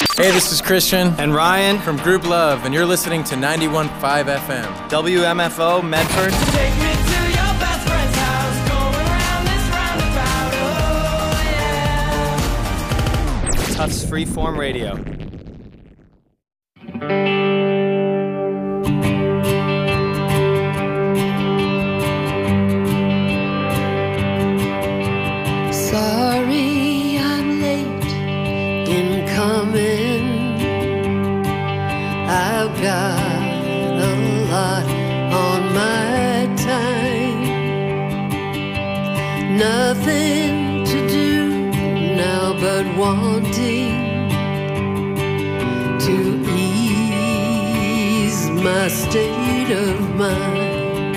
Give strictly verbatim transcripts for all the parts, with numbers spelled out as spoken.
Hey, this is Christian and Ryan from Group Love, and you're listening to ninety-one point five F M. W M F O, Medford. Take me to your best friend's house, going around this roundabout, oh yeah. Tufts Freeform Radio. Sorry I'm late in coming. I've got a lot on my time. Nothing to do now but wanting to ease my state of mind.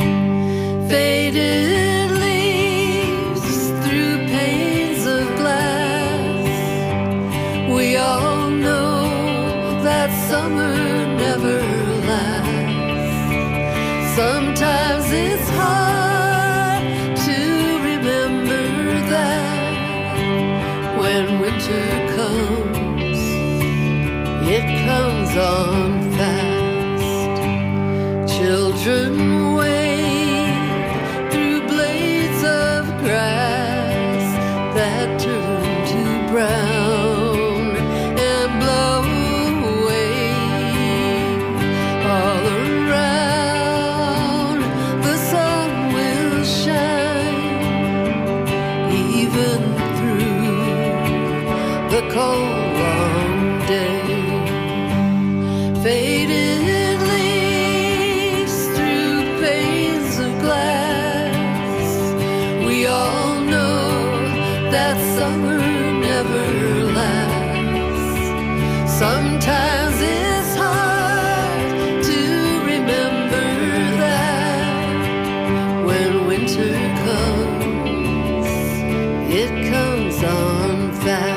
Faded leaves through panes of glass. We all know that summer never lasts. Sometimes it's hard to remember that when winter comes, it comes on fast. Children wade through blades of grass that turn to brown and blow away all around. The sun will shine even through the cold long day. Faded leaves through panes of glass. We all know that summer never lasts. Sometimes it's hard to remember that when winter comes, it comes on fast.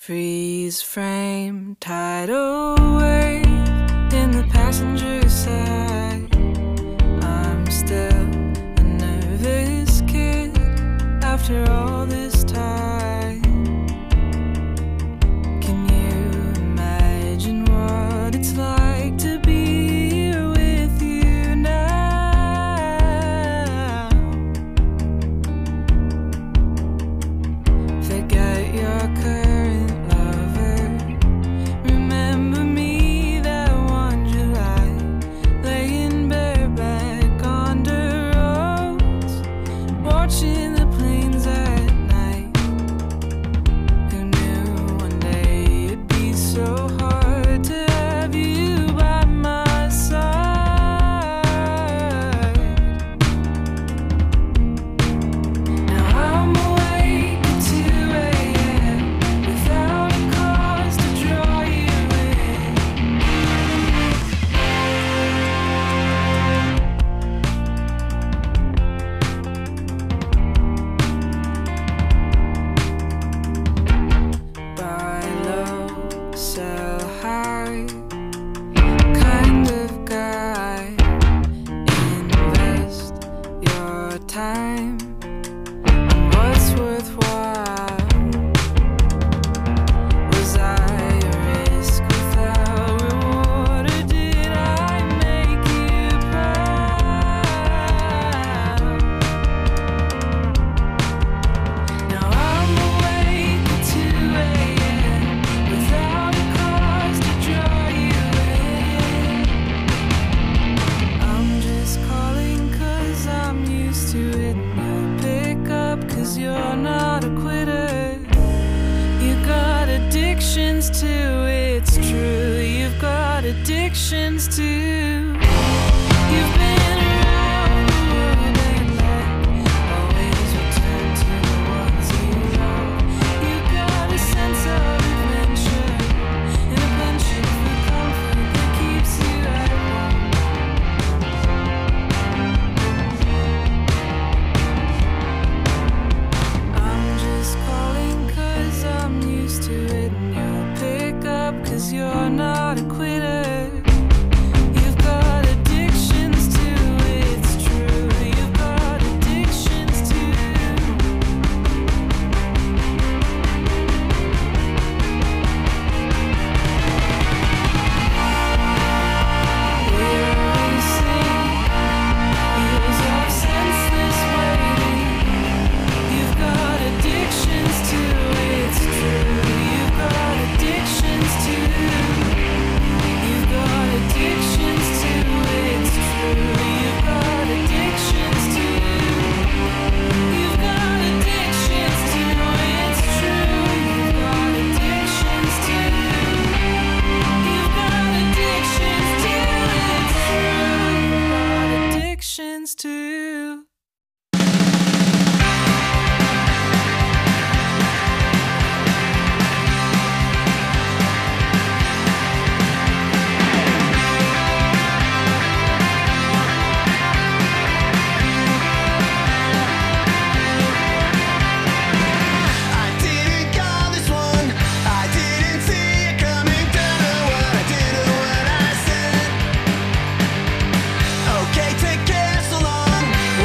Freeze frame, tidal wave in the passenger side. I'm still a nervous kid after all this time. Can you imagine what it's like to be here with you now? Forget your current lover. Remember me that one July, laying bareback on the roads, watching the planes at night. Who knew one day it'd be so hard to have you by my side? Now I'm awake at two a m without a cause to draw you in. Buy low, sell high, kind of guy. Invest your time in what's worthwhile. Was I a risk without reward, or did I make you proud? Now I'm awake at two a m without a cause to draw you in. I'm just calling 'cause I'm used to it. You'll pick up 'cause you're not a quitter. You got addictions too, it's true. You've got addictions too. You've been around the world and back, always return to the ones you love. You got a sense of adventure and a penchant for comfort that keeps you at home. I'm just calling 'cause I'm used to it, and you'll pick up 'cause you're not a quitter. You've got addictions too, it's true. You've got addictions too. We're racing, years of senseless waiting. You've got addictions too, it's true. You've got addictions too. You've got addictions too, it's true. You've got addictions too. You've got addictions too, it's true. You've got addictions too. You've got addictions too, it's true. You've got addictions too. I didn't call this one. I didn't see it coming. Don't know what I did or what I said. Okay, take care so long.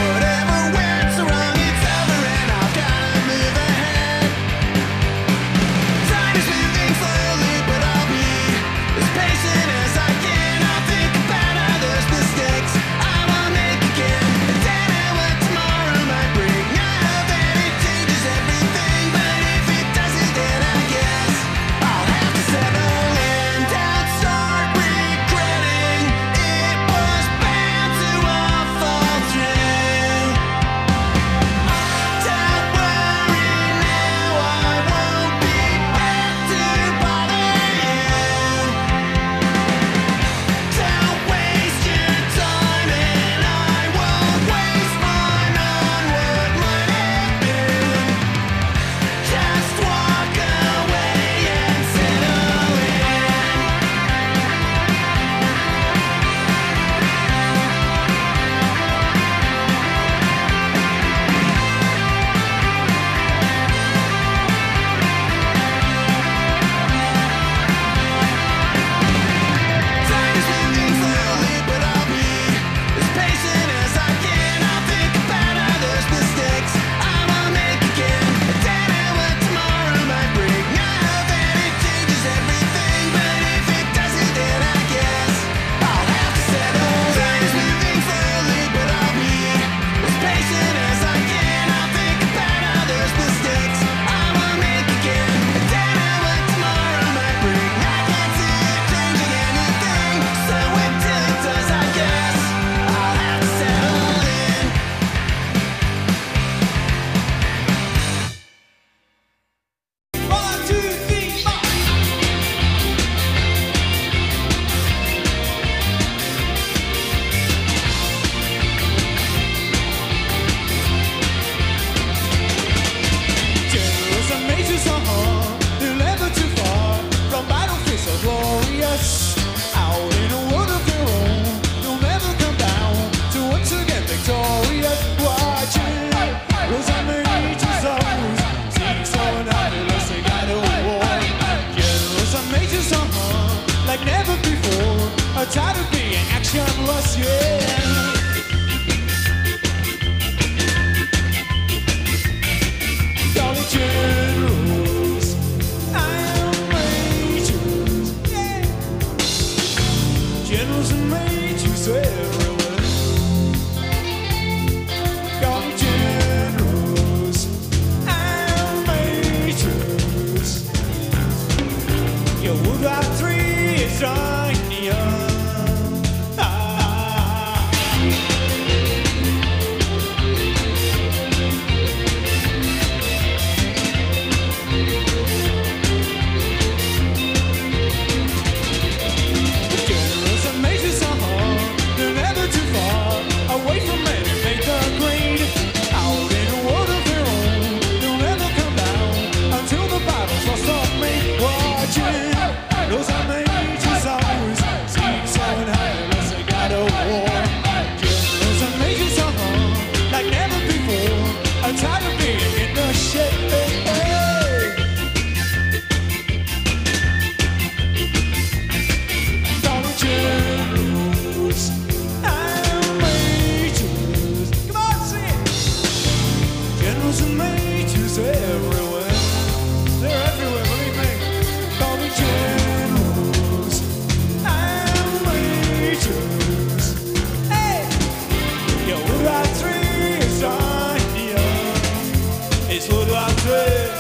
les soldats tués.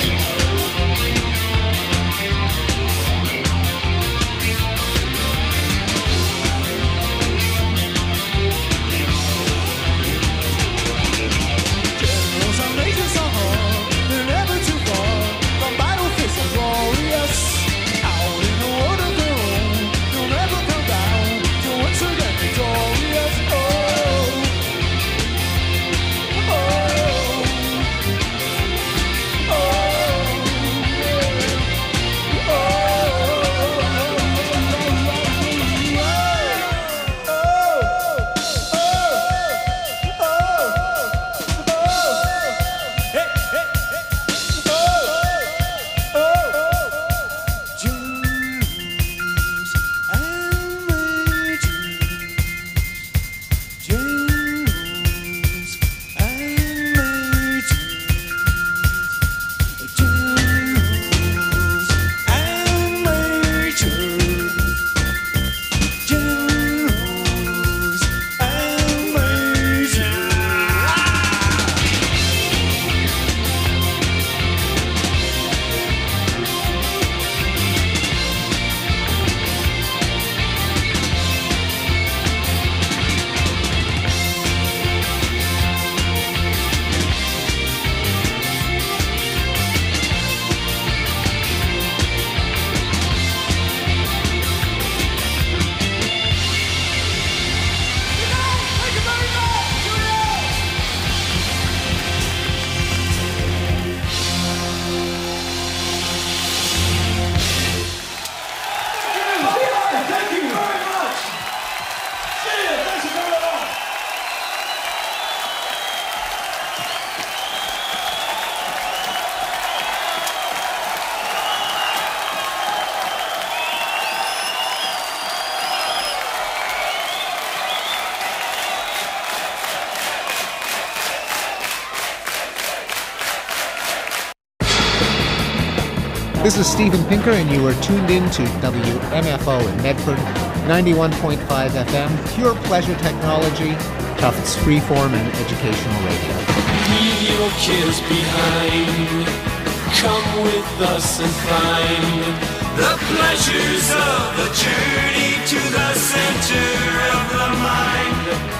Generals and majors are hard, they're never too far from battlefields so glorious. Out in the world of their own, they'll never come down till once again victorious. Oh, oh, oh, yeah. This is Stephen Pinker, and you are tuned in to W M F O in Medford, ninety-one point five F M, pure pleasure technology, Tufts freeform and educational radio. Leave your cares behind. Come with us and find the pleasures of the journey to the center of the mind.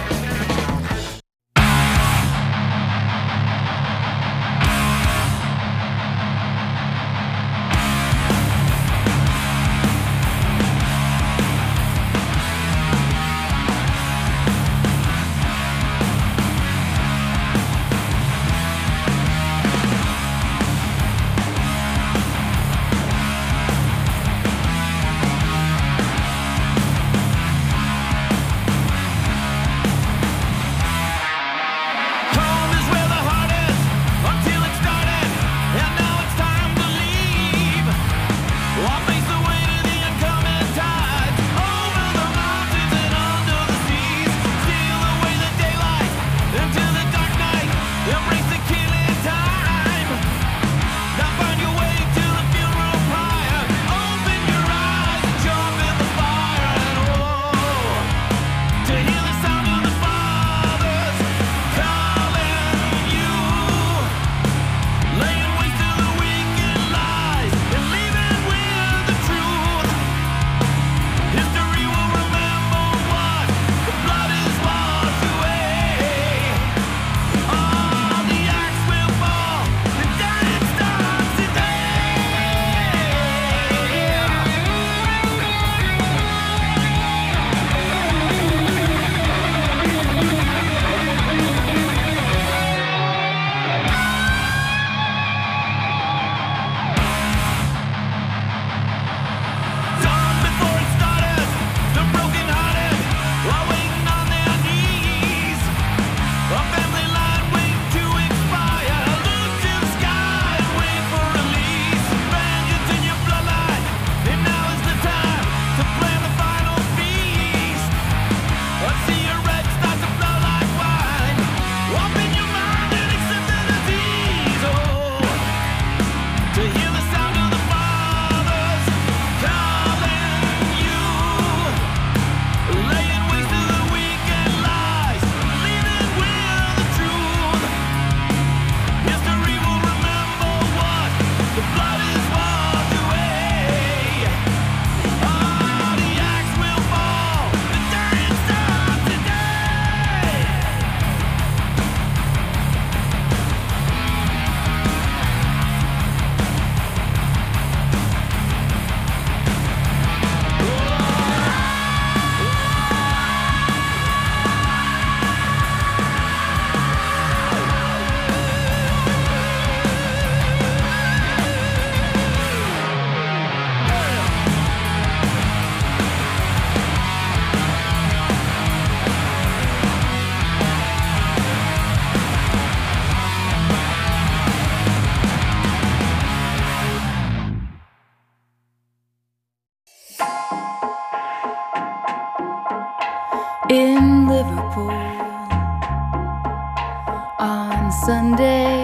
Sunday,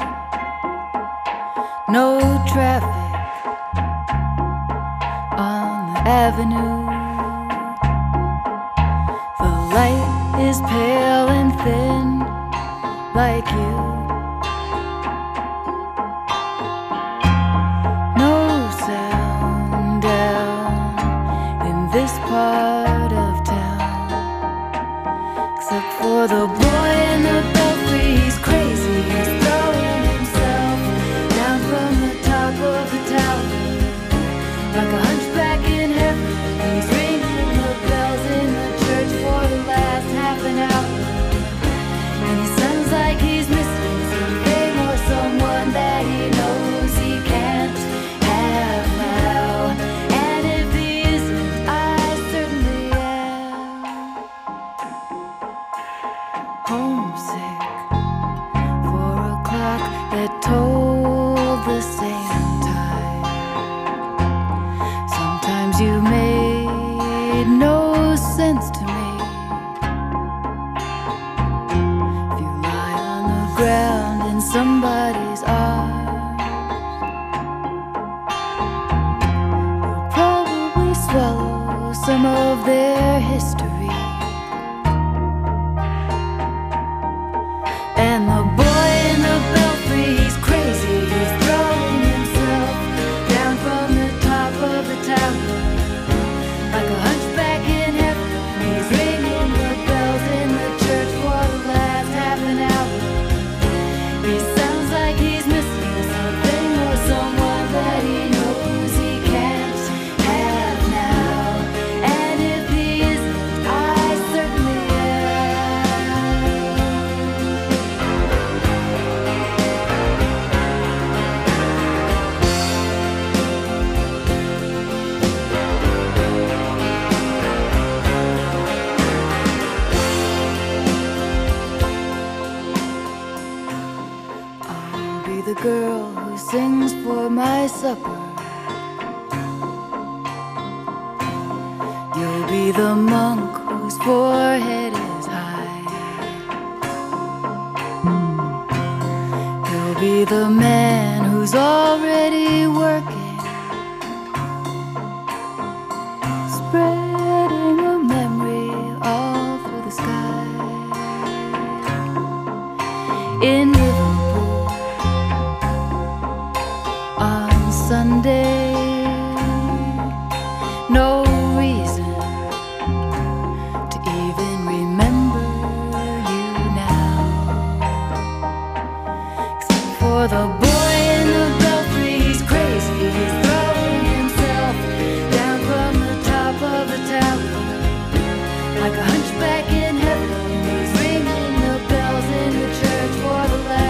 no traffic on the avenue. The light is pale and thin, like you. No sound down in this part of town, except for the boy in the belfry. He's crazy, he's throwing himself down from the top of the tower, like a hunchback in heaven. He's ringing the bells in the church for the last half an hour, and he sounds like he's missing something or someone that he knows he can't have now. And if he isn't, I certainly am homesick for a clock that told the same time. Sometimes you made no sense to me. If you lie on the ground in somebody's arms, you'll probably swallow some of their history. And the boy in the belfry, he's crazy, he's throwing himself down from the top of the tower, like a hunchback in heaven. He's ringing the bells in the church for the last half an hour. He sounds like he's missing something or someone that he knows he can't have now. And if he isn't, I certainly am. I'll be the girl who sings for my supper. You'll be the monk whose forehead is high. He'll be the man who's already working, spreading a memory all through the sky. In Liverpool on Sunday, no reason to even remember you now, except for the boy in the belfry. He's crazy, he's throwing himself down from the top of the tower, like a hunchback in heaven. He's ringing the bells in the church for the last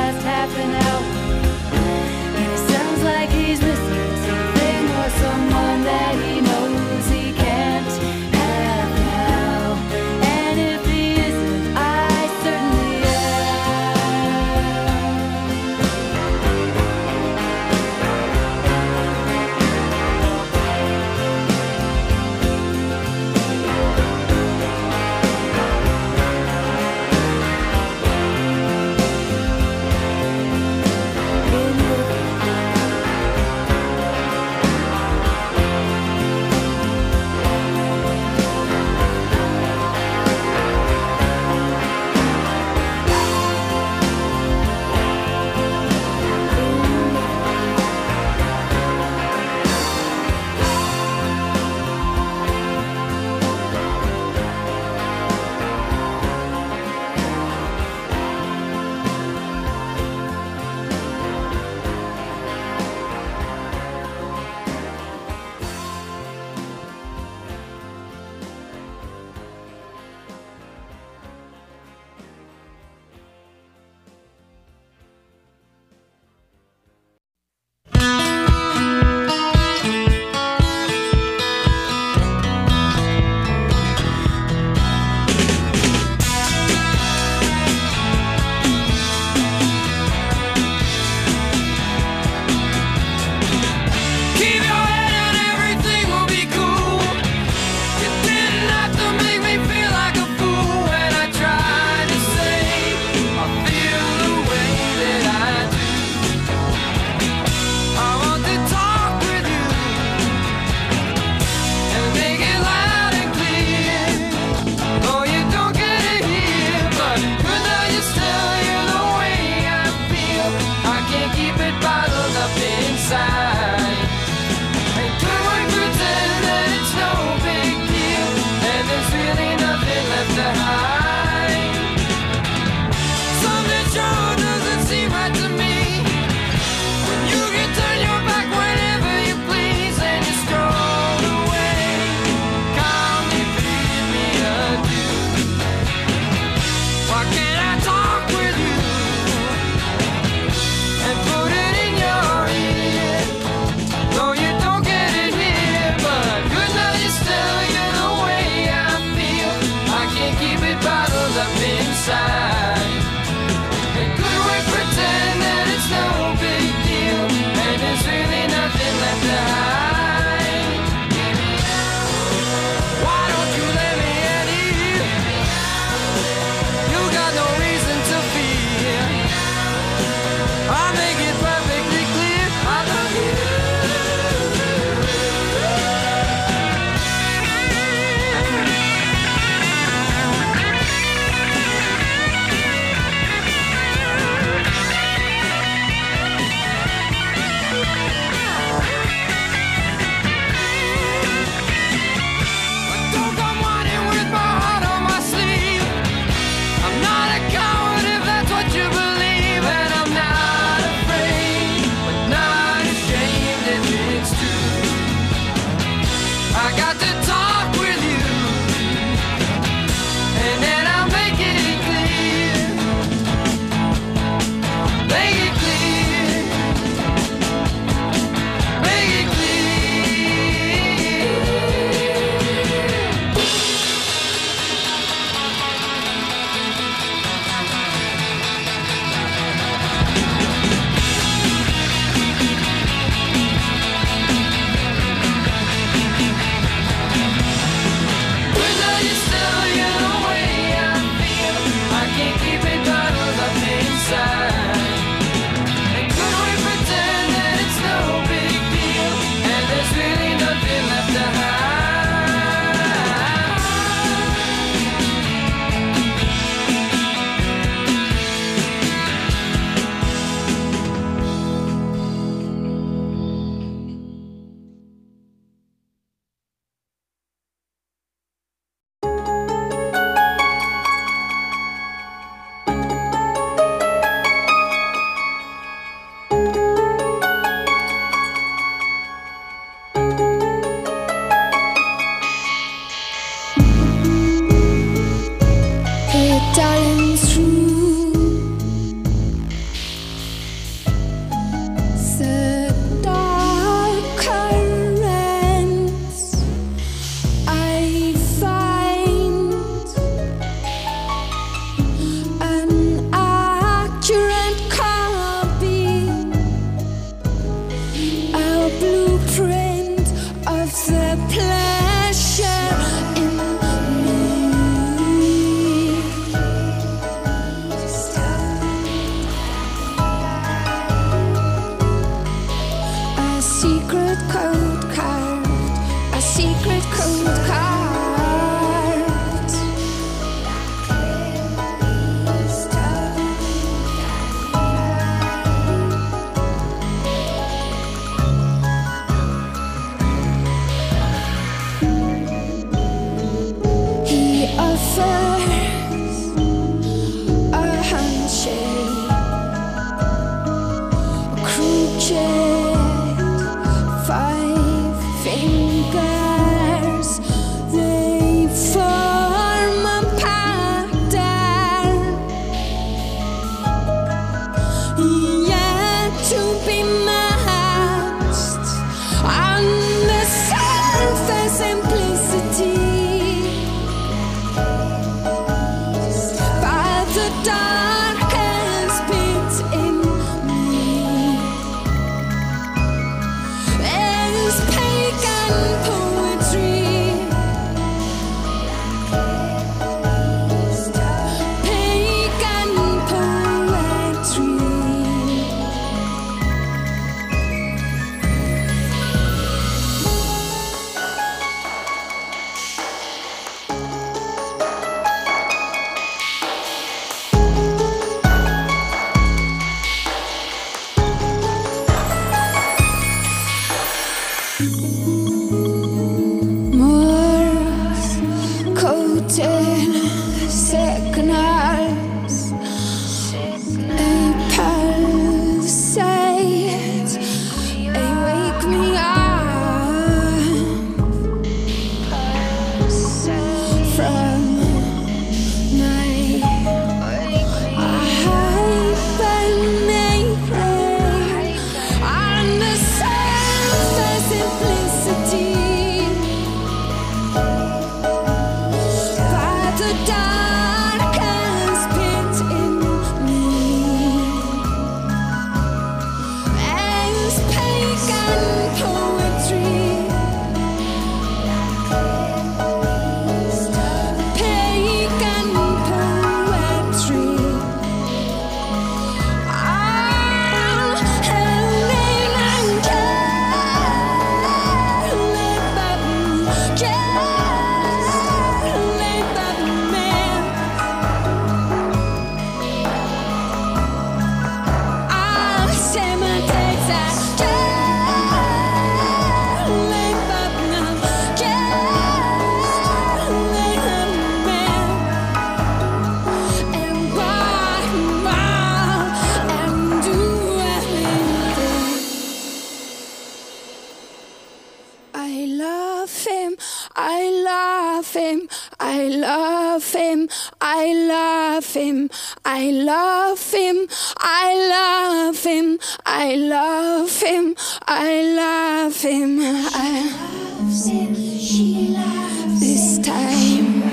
him, I love him, I love him, I love him, I love him, I love him. I loves him, she loves this time.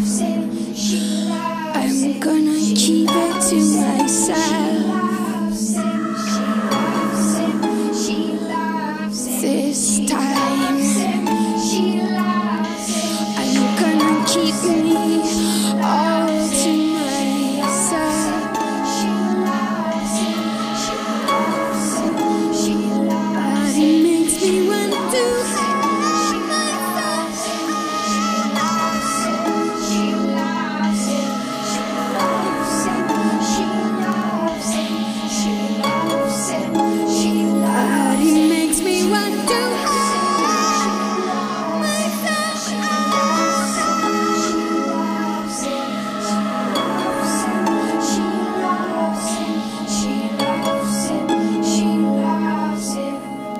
I'm gonna keep it to myself. This time I'm gonna keep me all to myself. But it makes me want to have myself. She loves him, she loves him, she loves him, she loves him, she loves him. But it makes me want to have myself. She loves him, she loves him, she loves him, she loves him.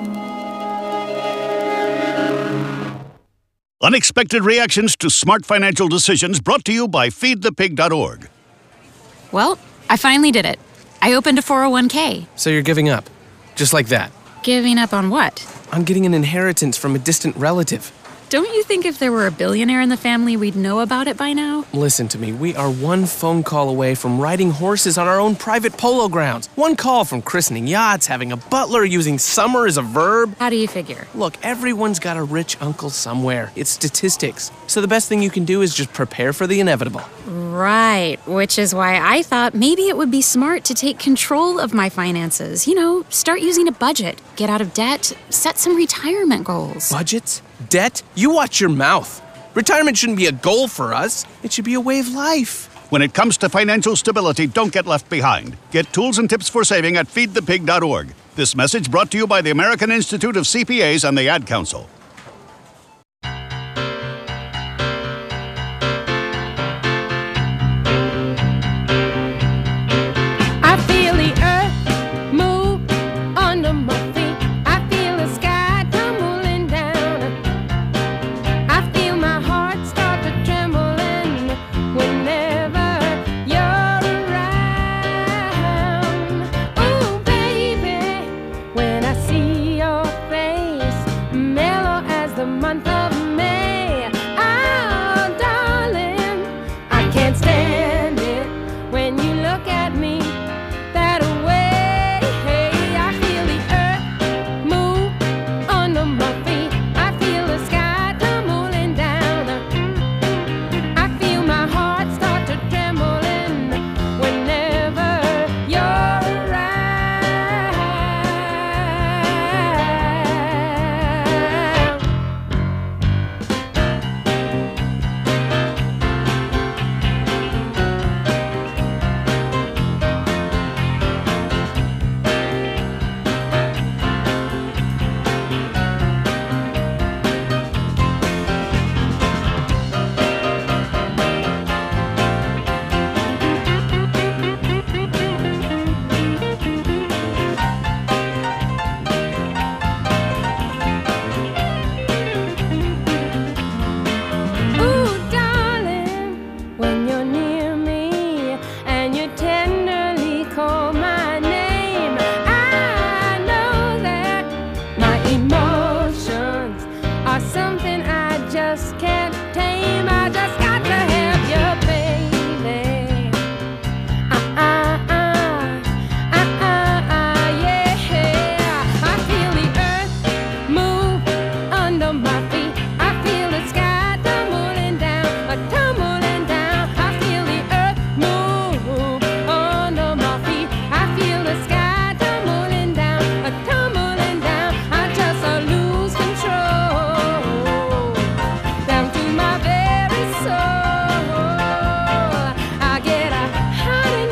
Unexpected reactions to smart financial decisions brought to you by feed the pig dot org. Well, I finally did it. I opened a four oh one k. So you're giving up? Just like that? Giving up on what? On getting an inheritance from a distant relative. Don't you think if there were a billionaire in the family, we'd know about it by now? Listen to me, we are one phone call away from riding horses on our own private polo grounds. One call from christening yachts, having a butler, using summer as a verb. How do you figure? Look, everyone's got a rich uncle somewhere. It's statistics. So the best thing you can do is just prepare for the inevitable. Right, which is why I thought maybe it would be smart to take control of my finances. You know, start using a budget, get out of debt, set some retirement goals. Budgets? Debt? You watch your mouth. Retirement shouldn't be a goal for us. It should be a way of life. When it comes to financial stability, don't get left behind. Get tools and tips for saving at feed the pig dot org. This message brought to you by the American Institute of C P As and the Ad Council. I feel the earth move under my feet. I feel the sky tumbling down. I feel my heart start to trembling whenever you're around. Oh, baby, when I see your face, mellow as the month of May. Oh, darling, I can't stand it when you look at me that way. I feel the earth move under my feet. I feel the sky tumbling down. I feel my heart start to trembling whenever you're around. Ooh, darling, when you're near me and you tenderly call my name, I know that my emotions are something I just can't tame. I just got to have you, baby. Uh, uh, uh, uh, uh, uh, yeah. I feel the earth move under my feet. I feel the sky tumbling down, a tumbling down. I feel the earth move under my feet. I feel the sky tumbling down, a tumbling down. I just uh, lose control down to my very soul. I get a hot and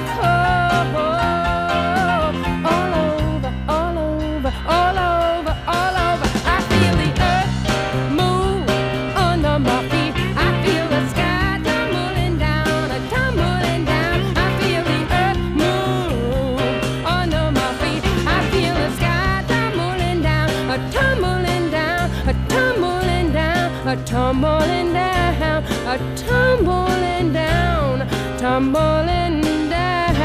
cold all over, all over, all over, all over. I feel the earth move under my feet. I feel the sky tumbling down, a tumbling down. I feel the earth move under my feet. I feel the sky tumbling down, a tumbling down, a tumbling down, a tumbling down, a tumbling down. tumbling down.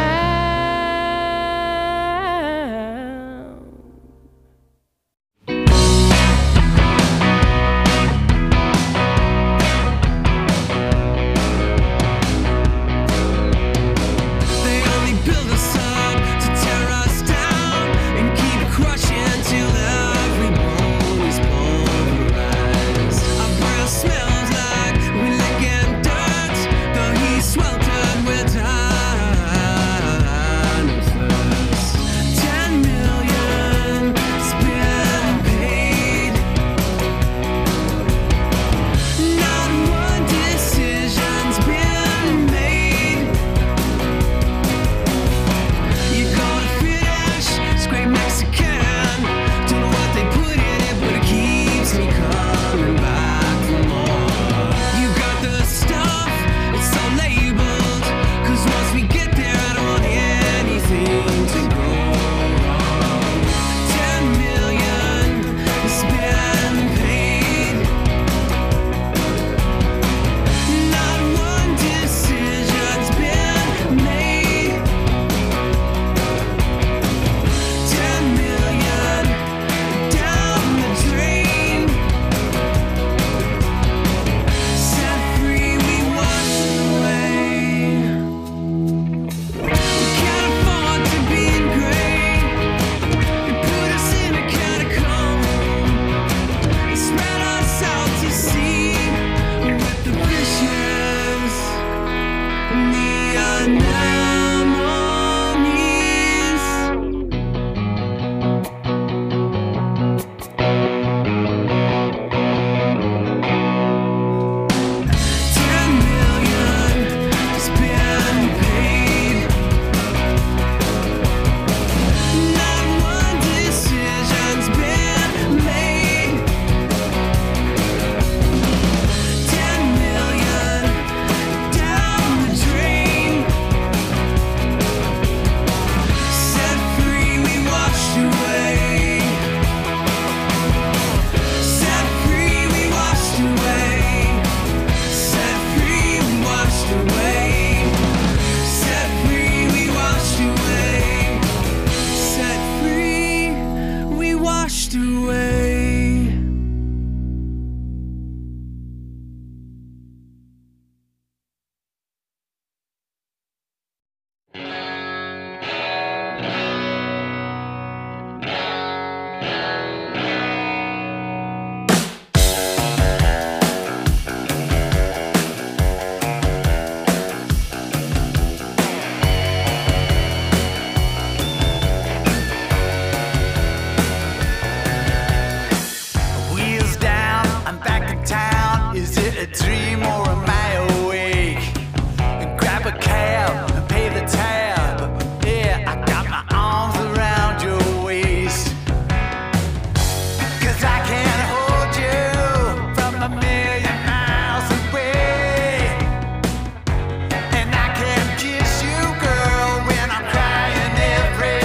They only build us up to tear us down and keep crushing till every bone is pulverized. Our breath smells like we licking dirt. The heat sweltered with dinosaurs. Ten million has been paid. Not one decision's been made. You gonna finish, scrape Mexican. Don't know what they put in it, but it keeps me coming back for more. You got the stuff, it's all labeled. Cause once we get there, I don't want anything to go wrong. Ten million has been paid. Not one decision's been made. Ten million down the drain. Set free, we wash away. We can't afford to be ingrained. They put us in a catacomb. They spread us out to sea with the fishes and the anemones. Ten million has been paid. Not one decision's been made. Ten million down the drain. Set free, we washed away. Set free, we washed away. Set free, we washed away. Set free, we washed away. Set free, we washed away. Wheels down, I'm back in town. Is it a dream or am I awake? Grab a cab and pay the tab. Yeah, I got my arms around your waist. Cause I can't hold you from a million miles away. And I can't kiss you, girl, when I'm crying every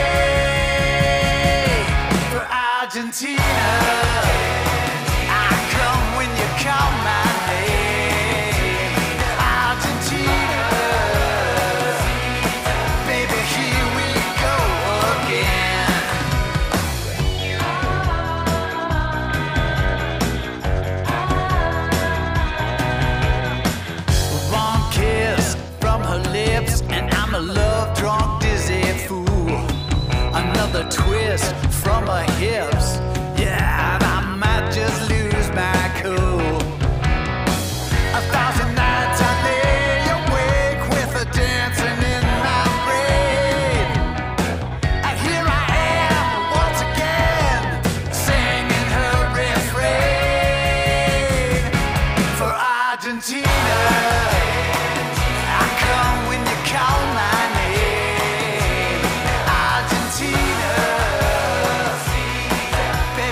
day. For Argentina, I come when you call my name. Argentina, baby, here we go again. One kiss from her lips, and I'm a love-drunk, dizzy fool. Another twist from her hips. Yeah, and I might just lose my cool. A thousand nights I lay awake with her dancing in my brain. And here I am once again, singing her refrain. For Argentina, I come when you call my name. Argentina,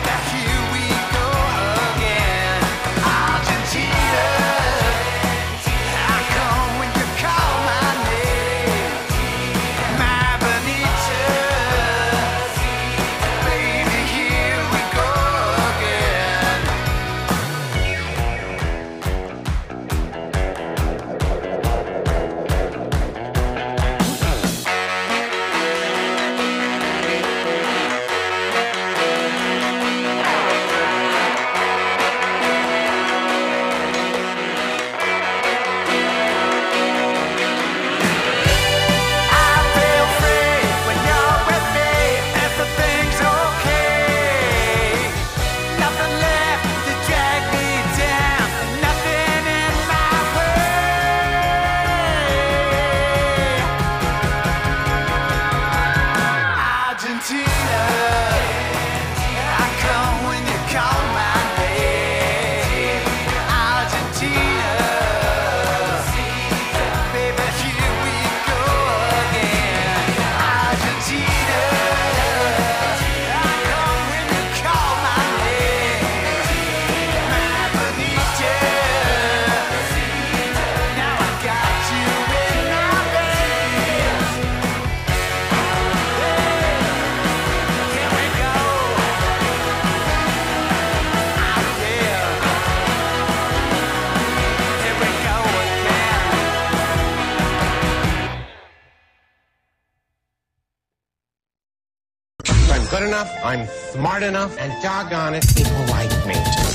I'm good enough, I'm smart enough, and doggone it, people like me.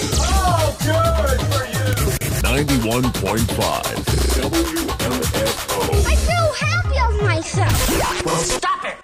Oh, good for you! ninety-one point five W M F O. I feel happy of myself. Well, stop it!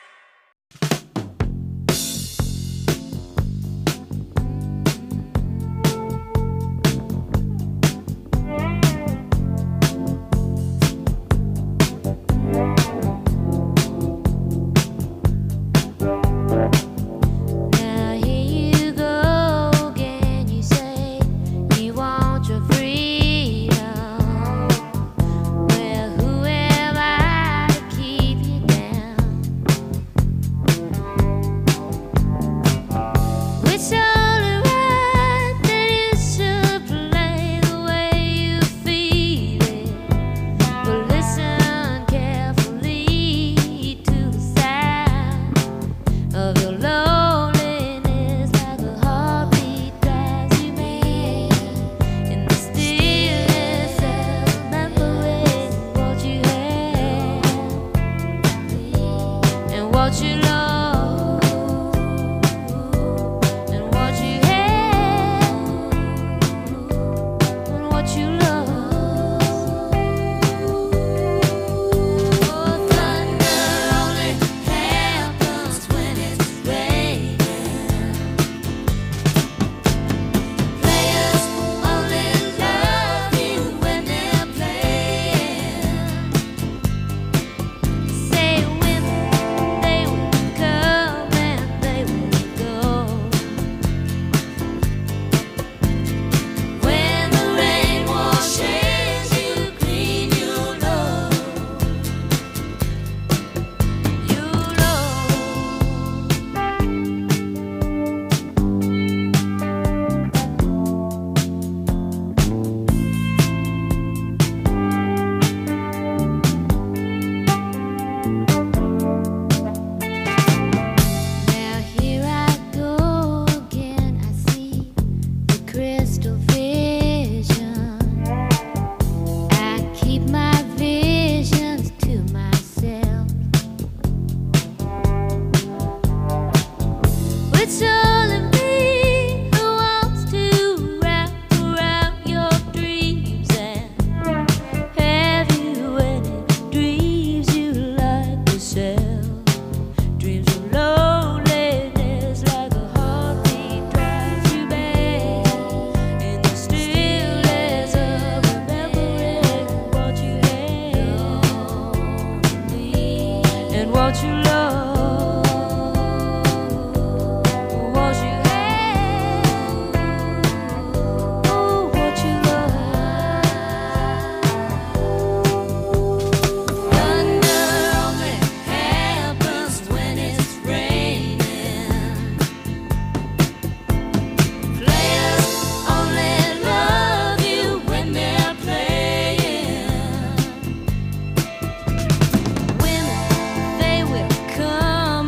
Come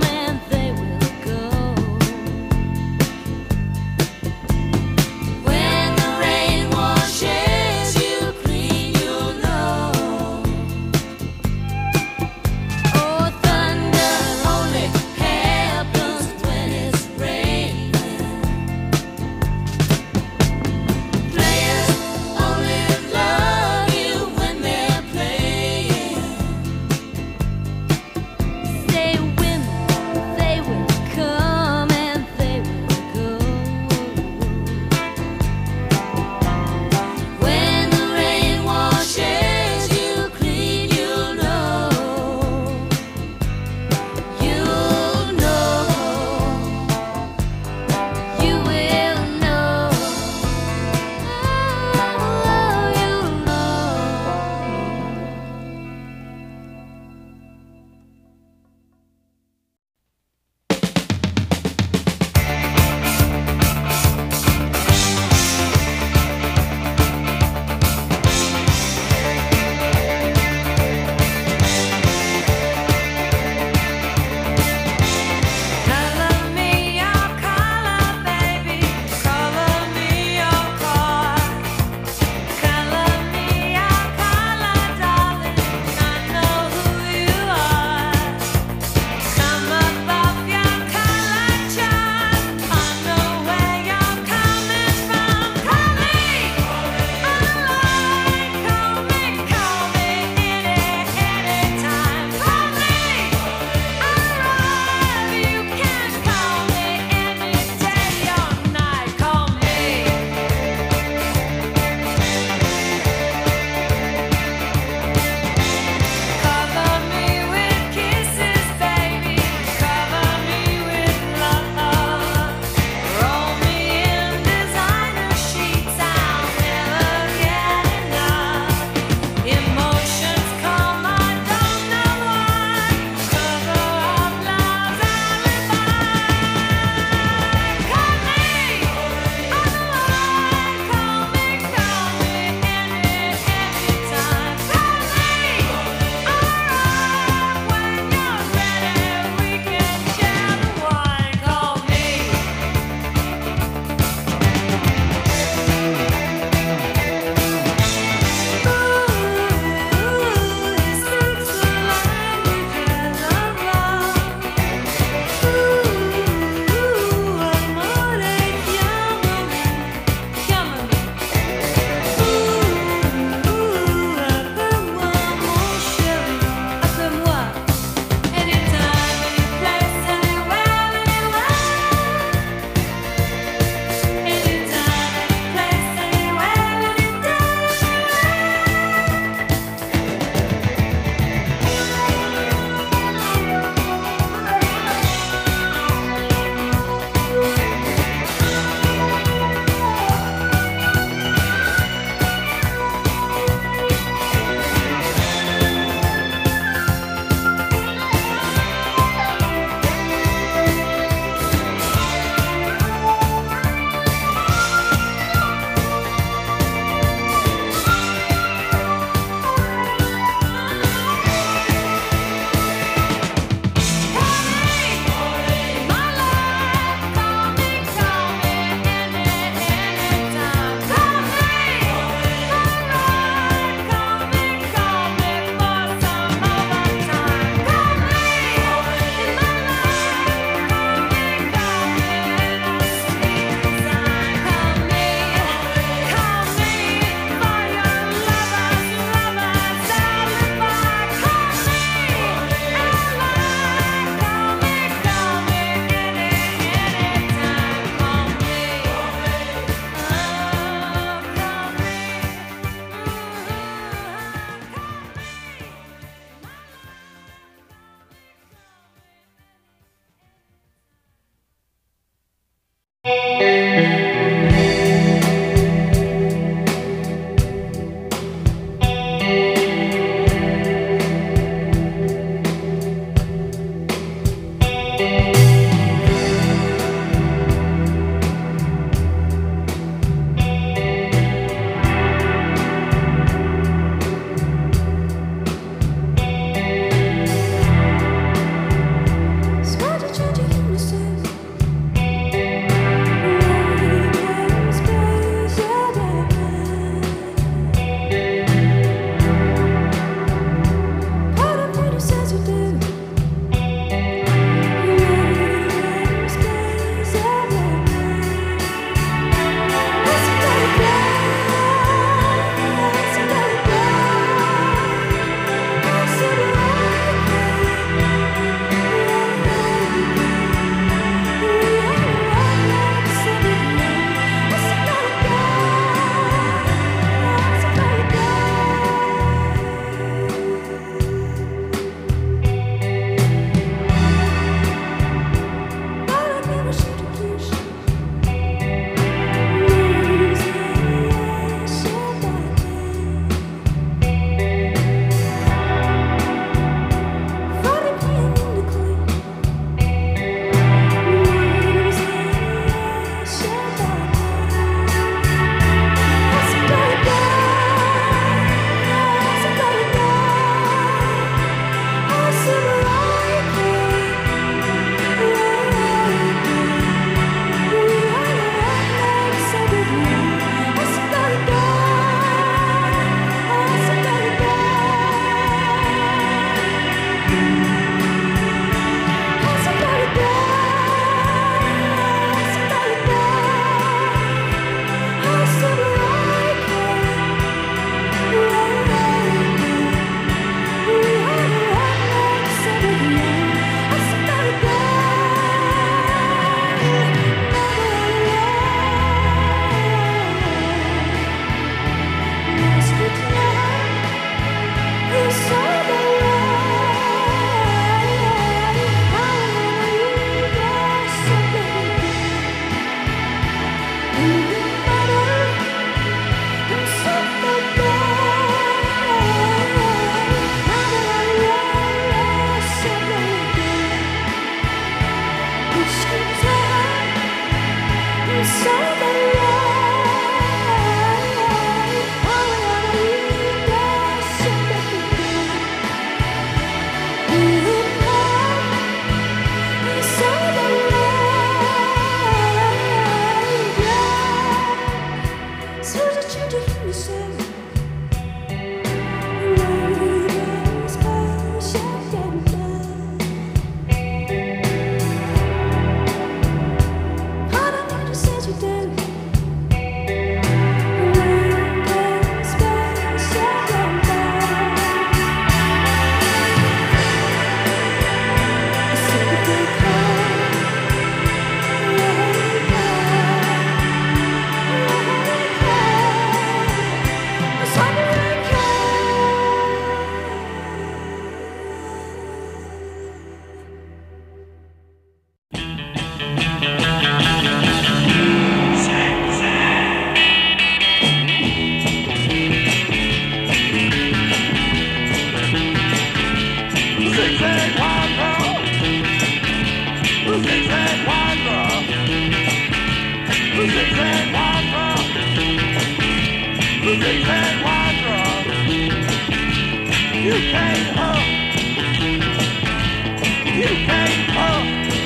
You can't pump,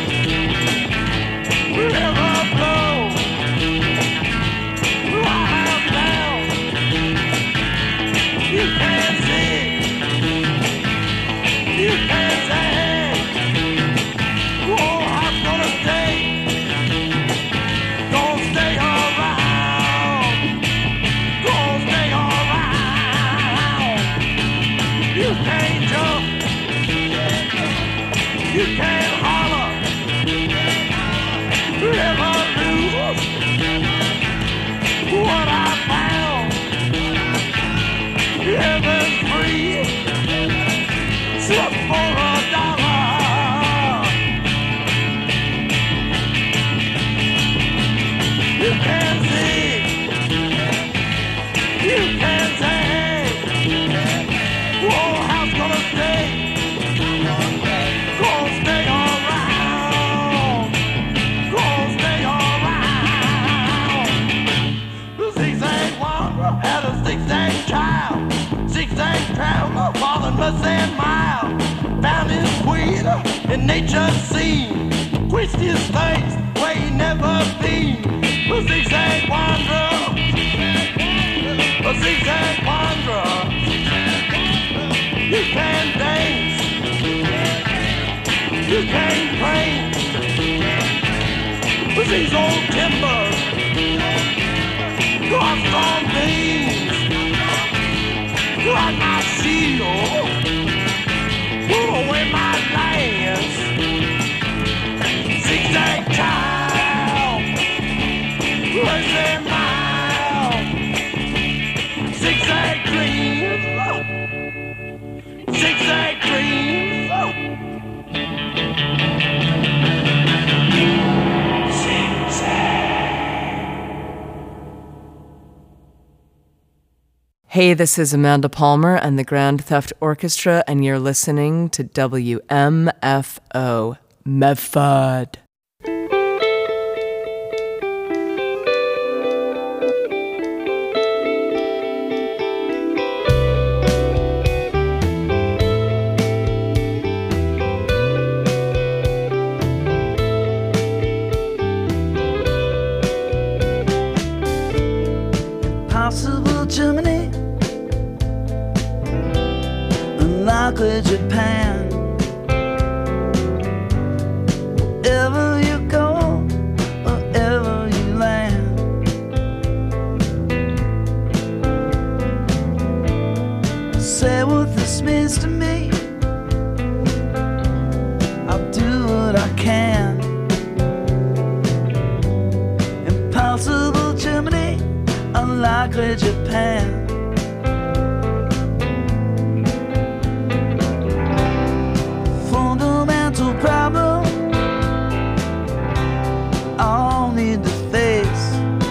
river flow, right down. You can't see, you can't say, oh, I'm gonna stay, gonna stay around, gonna stay around. You can't jump, you can't holler, river blues, what I found, heaven's free, slip for a dollar. You can't see, you can't say, whoa, house gonna stay, gonna stay around, gonna stay around. The zigzag wanderer had a zigzag child, zigzag traveler, falling mustang mile, found his queen in nature's scene, quenched his thirst where he never been. A zigzag wanderer, a zigzag wanderer, you can't dance, you can't praise, but these old timbers, got strong beams, like my shield, pull away my lance, zigzag child, lazy mile, zigzag dreams, zigzag dreams, Hey, this is Amanda Palmer and the Grand Theft Orchestra, and you're listening to W M F O Medford. Possible Germany, unlikely Japan. Wherever you go, wherever you land, say what this means to me. I'll do what I can. Impossible Germany, unlikely Japan. Fundamental problem I'll need to face.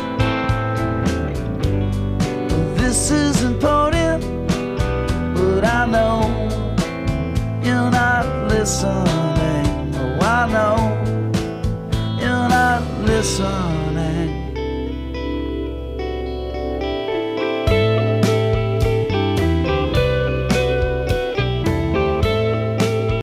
This is important, but I know you're not listening. Oh, I know you're not listening.